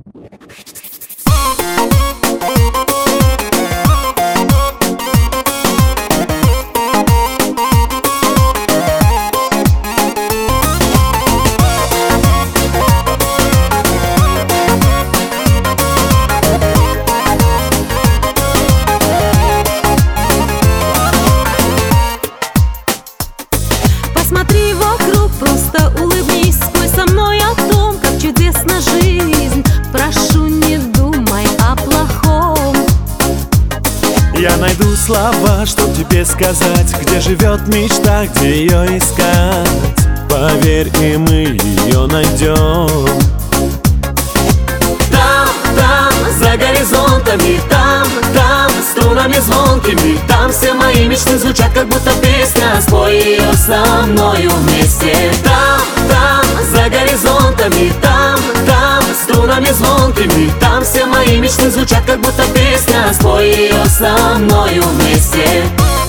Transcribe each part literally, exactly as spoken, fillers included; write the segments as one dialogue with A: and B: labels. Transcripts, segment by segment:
A: Посмотри вокруг, просто улыбнись, спой со мной о том, как чудесна жизнь. Прошу, не думай о плохом.
B: Я найду слова, чтоб тебе сказать, где живет мечта, где ее искать. Поверь, и мы ее найдем.
C: Там, там, за горизонтами, там, там, струнами звонкими, там все мои мечты звучат, как будто песня. Спой ее со мною вместе. Там, там, за горизонтами, там, там, струнами звонкими, там все мои мечты звучат, как будто песня. Спой ее со мною вместе.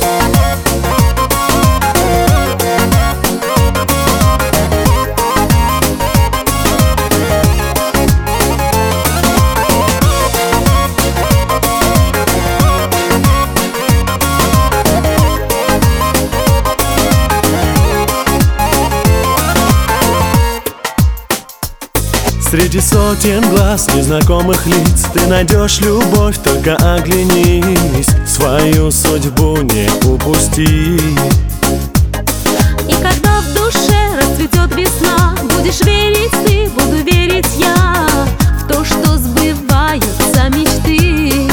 B: Среди сотен глаз незнакомых лиц ты найдешь любовь, только оглянись. Свою судьбу не упусти.
A: И когда в душе расцветет весна, будешь верить ты, буду верить я в то, что сбываются мечты.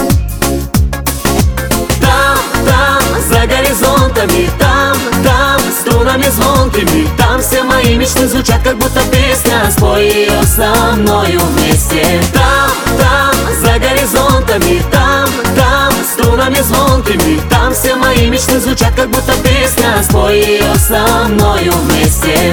C: Там, там, за горизонтами, там, там, струнами звонкими, там все мои мечты звучат, как будто песня. Спой ее со мною вместе. Там, там, за горизонтами, там, там, струнами звонкими, там все мои мечты звучат, как будто песня. Спой ее со мною вместе.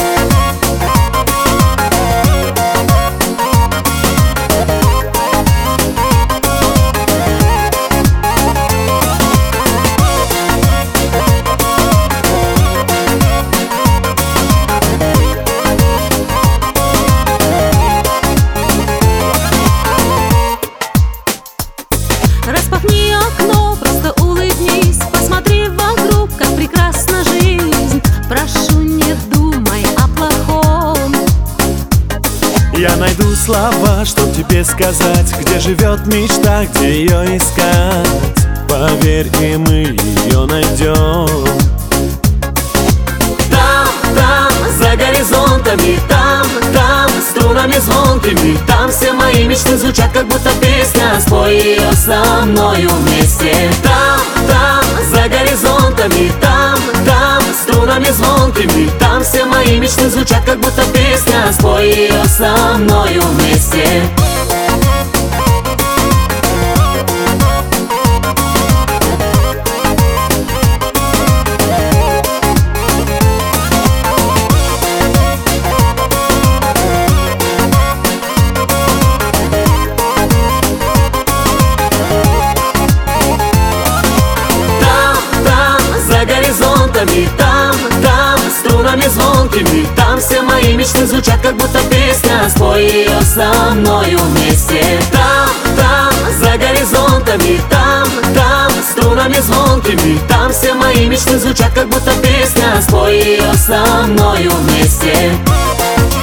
A: Распахни окно, просто улыбнись, посмотри вокруг, как прекрасна жизнь. Прошу, не думай о плохом.
B: Я найду слова, чтоб тебе сказать, где живет мечта, где ее искать. Поверь, и мы ее найдем.
C: Там, там, за горизонтами, там, там, струнами звонкими, там все мои мечты звучат, как будто песня. Спой ее со мною вместе. Там, там, за горизонтами, там, там, струнами звонкими, там все мои мечты звучат, как будто песня. Спой ее со мною вместе. Там, там, струнами звонкими, там все мои мечты звучат, как будто песня. Спой ее со мною вместе. Там, там, за горизонтами, там, там, струнами звонкими, там все мои мечты звучат, как будто песня. Спой ее со мною вместе.